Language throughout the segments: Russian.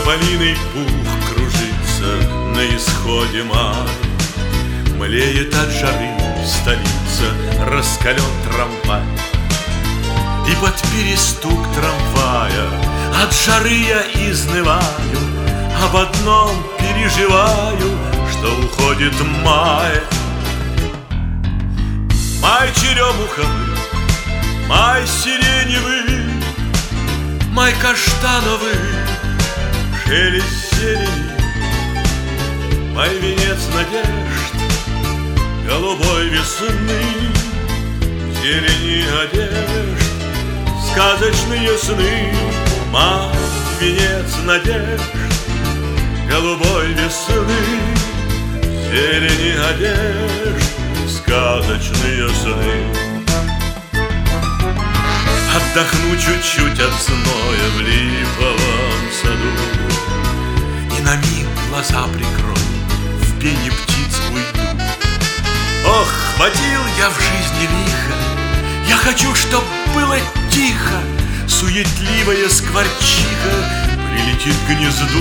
тополиный пух кружится на исходе мая. Млеет от жары столица, раскален трамвай. И под перестук трамвая от жары я изнываю, об одном переживаю, что уходит май. Май черемуховый, май сиреневый, май каштановый, шелест зелени, май венец надежд, голубой весны, зелени одежд, сказочные сны. Май венец надежд, голубой весны, зелени одежд, сказочные сны. Отдохну чуть-чуть от зноя в липовом саду, и на миг глаза прикрою, в пение птиц уйду. Ох, хватил я в жизни лихо, я хочу, чтоб было тихо, суетливая скворчиха прилетит к гнезду.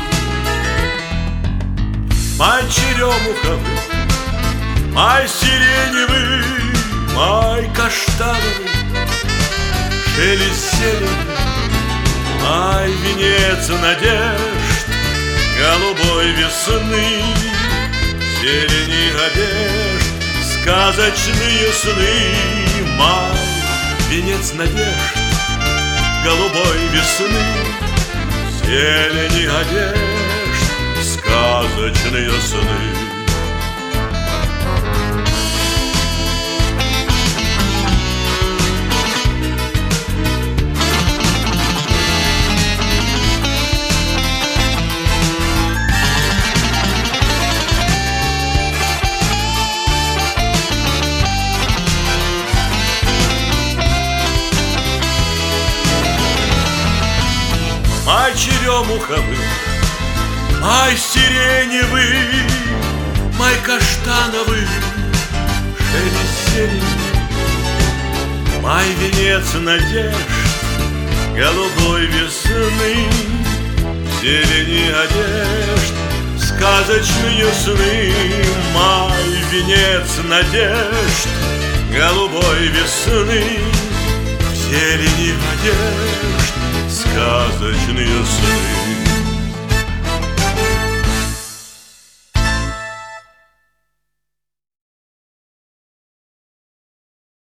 Май черемуховый, май сиреневый, май каштановый, шелест зелени, май венец надежд, голубой весны, зелени одежд, сказочные сны. Май венец надежд, голубой весны, зелени одежд, сказочные сны. Май черемуховый, май сиреневый, май каштановый, шелест зелени, май венец надежд, голубой весны, зелени одежд, сказочные сны. Май венец надежд, голубой весны, зелени одежд, сказочные